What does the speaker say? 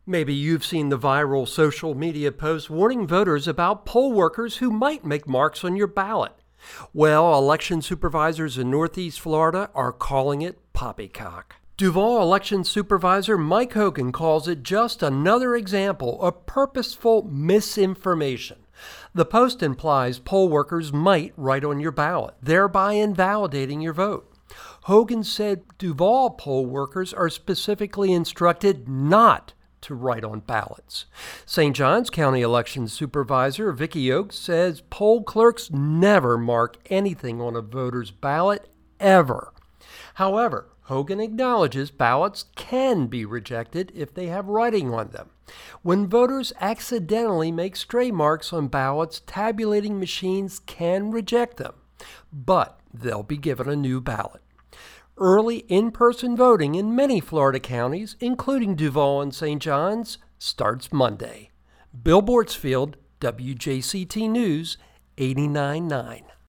Maybe you've seen the viral social media post warning voters about poll workers who might make marks on your ballot. Well, election supervisors in Northeast Florida are calling it poppycock. Duval election supervisor Mike Hogan calls it just another example of purposeful misinformation. The post implies poll workers might write on your ballot, thereby invalidating your vote. Hogan said Duval poll workers are specifically instructed not to write on ballots. St. Johns County election supervisor Vicki Oakes says poll clerks never mark anything on a voter's ballot, ever. However, Hogan acknowledges ballots can be rejected if they have writing on them. When voters accidentally make stray marks on ballots, tabulating machines can reject them, but they'll be given a new ballot. Early in-person voting in many Florida counties, including Duval and St. Johns, starts Monday. Bill Bortsfield, WJCT News, 89.9.